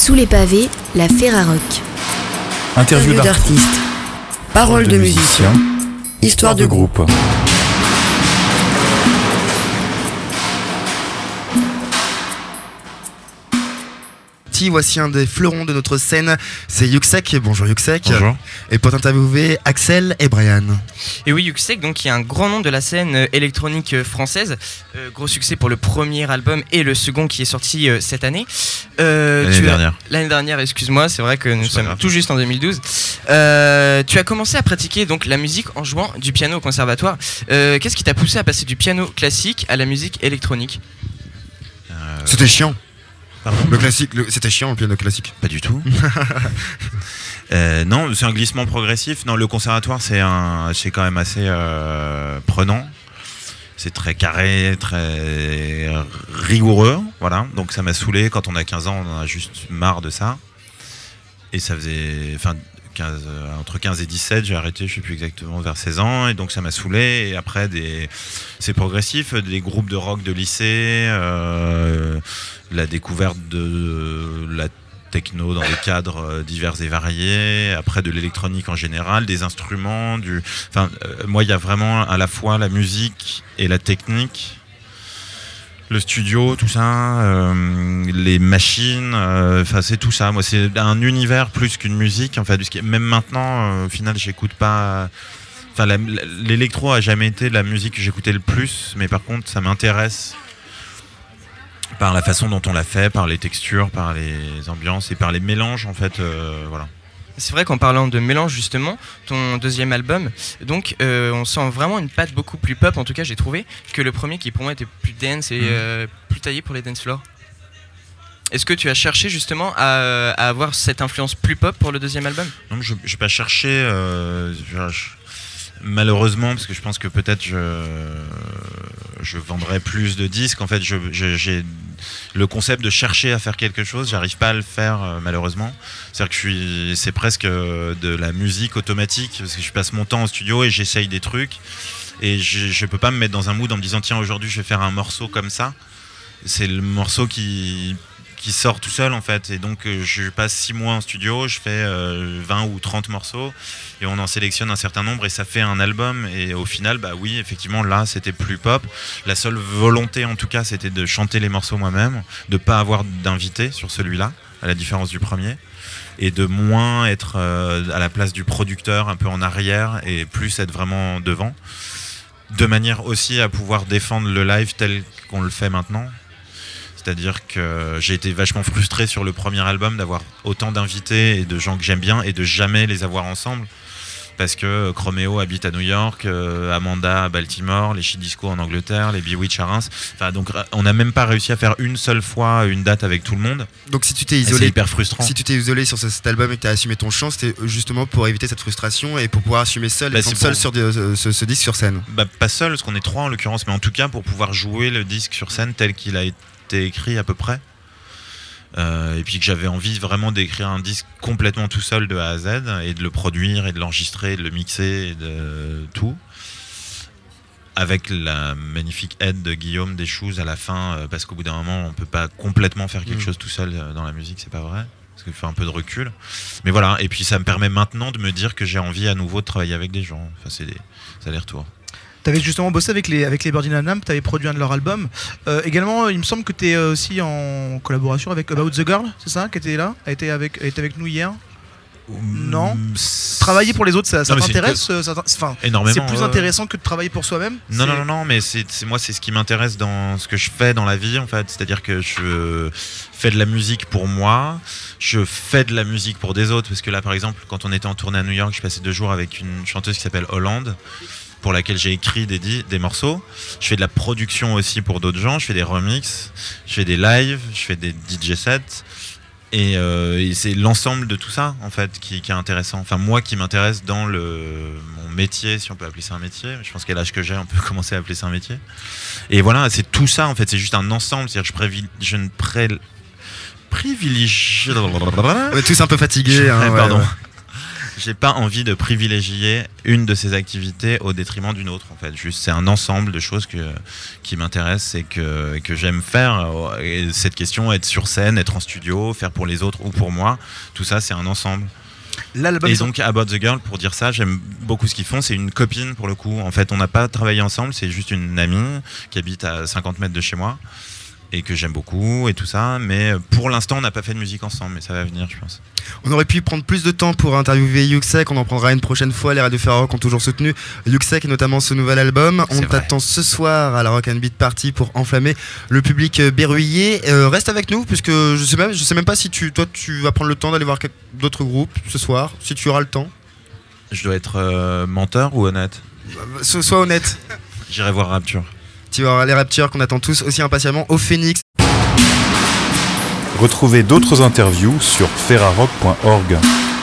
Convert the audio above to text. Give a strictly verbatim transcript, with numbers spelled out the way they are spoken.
Sous les pavés, la Ferrarock. Interview d'artistes, paroles de musiciens, histoire de groupe. Voici un des fleurons de notre scène, c'est Yuxek. Bonjour Yuxek. Bonjour. Et pour t'interviewer, Axel et Brian. Et oui, Yuxek, donc qui est un grand nom de la scène électronique française. Euh, gros succès pour le premier album et le second qui est sorti euh, cette année. Euh, l'année dernière. As, l'année dernière, excuse-moi, c'est vrai que nous c'est sommes grave. tout juste en deux mille douze. Euh, tu as commencé à pratiquer donc la musique en jouant du piano au conservatoire. Euh, qu'est-ce qui t'a poussé à passer du piano classique à la musique électronique ? euh... C'était chiant. Pardon ? Le classique, le... c'était chiant le piano classique. Pas du tout. euh, non, c'est un glissement progressif. Non, le conservatoire, c'est un, c'est quand même assez euh, prenant. C'est très carré, très rigoureux, voilà. Donc ça m'a saoulé. Quand on a quinze ans, on en a juste marre de ça. Et ça faisait, enfin, quinze, entre quinze et dix-sept, j'ai arrêté, je sais plus exactement, vers seize ans. Et donc ça m'a saoulé. Et après, des, c'est progressif. Des groupes de rock de lycée. Euh, la découverte de la techno dans des cadres divers et variés, après de l'électronique en général, des instruments, du... Enfin, euh, moi, il y a vraiment à la fois la musique et la technique, le studio, tout ça, euh, les machines, enfin, euh, c'est tout ça. Moi, c'est un univers plus qu'une musique. En fait, même maintenant, euh, au final, j'écoute pas... Enfin, la, l'électro a jamais été la musique que j'écoutais le plus, mais par contre, ça m'intéresse par la façon dont on l'a fait, par les textures, par les ambiances et par les mélanges en fait, euh, voilà. C'est vrai qu'en parlant de mélange justement, ton deuxième album, donc euh, on sent vraiment une patte beaucoup plus pop, en tout cas j'ai trouvé, que le premier qui pour moi était plus dance et mmh. euh, plus taillé pour les dance floors. Est-ce que tu as cherché justement à, à avoir cette influence plus pop pour le deuxième album ? Non, je n'ai pas cherché, euh, je, je, malheureusement, parce que je pense que peut-être je, je vendrais plus de disques. En fait, je, je, j'ai le concept de chercher à faire quelque chose, j'arrive pas à le faire euh, malheureusement. C'est-à-dire que je suis, c'est presque euh, de la musique automatique, parce que je passe mon temps au studio et j'essaye des trucs. Et je, je peux pas me mettre dans un mood en me disant tiens, aujourd'hui je vais faire un morceau comme ça. C'est le morceau qui... qui sort tout seul en fait, et donc euh, je passe six mois en studio, je fais euh, vingt ou trente morceaux et on en sélectionne un certain nombre et ça fait un album. Et au final, bah oui, effectivement là c'était plus pop. La seule volonté en tout cas, c'était de chanter les morceaux moi-même, de pas avoir d'invité sur celui-là, à la différence du premier, et de moins être euh, à la place du producteur, un peu en arrière, et plus être vraiment devant, de manière aussi à pouvoir défendre le live tel qu'on le fait maintenant. C'est-à-dire que j'ai été vachement frustré sur le premier album d'avoir autant d'invités et de gens que j'aime bien et de jamais les avoir ensemble. Parce que Chromeo habite à New York, euh, Amanda à Baltimore, les She Disco en Angleterre, les Bewitch à Reims. Enfin, donc on n'a même pas réussi à faire une seule fois une date avec tout le monde. Donc si tu t'es isolé, c'est hyper frustrant. Si tu t'es isolé sur cet album et que tu as assumé ton chant, c'était justement pour éviter cette frustration et pour pouvoir assumer seul, bah, et seul pour... sur de, ce, ce, ce disque sur scène. Bah, pas seul, parce qu'on est trois en l'occurrence, mais en tout cas pour pouvoir jouer le disque sur scène tel qu'il a été écrit à peu près. Euh, et puis que j'avais envie vraiment d'écrire un disque complètement tout seul de A à Z et de le produire et de l'enregistrer et de le mixer et de tout, avec la magnifique aide de Guillaume Deschouz à la fin, euh, parce qu'au bout d'un moment on peut pas complètement faire quelque mmh. chose tout seul dans la musique, c'est pas vrai, parce qu'il faut un peu de recul, mais voilà. Et puis ça me permet maintenant de me dire que j'ai envie à nouveau de travailler avec des gens, enfin c'est des allers-retours. Tu avais justement bossé avec les, avec les Birdie Nam, tu avais produit un de leurs albums. Euh, également, il me semble que tu es aussi en collaboration avec About the Girl, c'est ça, qui était là, a été avec, a été avec nous hier. Mmh, non Travailler pour les autres, ça, ça non, t'intéresse c'est, ça enfin, énormément. C'est plus euh... intéressant que de travailler pour soi-même. Non, non, non, non, mais c'est, c'est, moi, c'est ce qui m'intéresse dans ce que je fais dans la vie, en fait. C'est-à-dire que je fais de la musique pour moi, je fais de la musique pour des autres. Parce que là, par exemple, quand on était en tournée à New York, je passais deux jours avec une chanteuse qui s'appelle Hollande, pour laquelle j'ai écrit des, di- des morceaux. Je fais de la production aussi pour d'autres gens, je fais des remixes, je fais des lives, je fais des D J sets. Et, euh, et c'est l'ensemble de tout ça en fait qui, qui est intéressant. Enfin moi qui m'intéresse dans le mon métier, si on peut appeler ça un métier. Je pense qu'à l'âge que j'ai, on peut commencer à appeler ça un métier. Et voilà, c'est tout ça en fait. C'est juste un ensemble. C'est-à-dire que je, prévi- je ne pré- privilégie. On est tous un peu fatigués. Hein, ouais, pardon. Ouais. j'ai pas envie de privilégier une de ces activités au détriment d'une autre. En fait, juste c'est un ensemble de choses que qui m'intéressent et que que j'aime faire. Et cette question, être sur scène, être en studio, faire pour les autres ou pour moi, tout ça, c'est un ensemble. L'album et donc About the Girl, pour dire ça, j'aime beaucoup ce qu'ils font. C'est une copine pour le coup. En fait, on n'a pas travaillé ensemble. C'est juste une amie qui habite à cinquante mètres de chez moi et que j'aime beaucoup et tout ça. Mais pour l'instant, on n'a pas fait de musique ensemble. Mais ça va venir, je pense. On aurait pu prendre plus de temps pour interviewer Yuxek. On en prendra une prochaine fois. Les radios Ferrarock ont toujours soutenu Yuxek et notamment ce nouvel album. On t'attend ce soir à la Rock and Beat Party pour enflammer le public berruillé. Euh, reste avec nous puisque je sais même, je sais même pas si tu, toi, tu vas prendre le temps d'aller voir d'autres groupes ce soir, si tu auras le temps. Je dois être euh, menteur ou honnête ? So, Sois honnête. J'irai voir Rapture. Tu vas voir les Raptures qu'on attend tous aussi impatiemment au Phoenix. Retrouvez d'autres interviews sur ferrarock point org.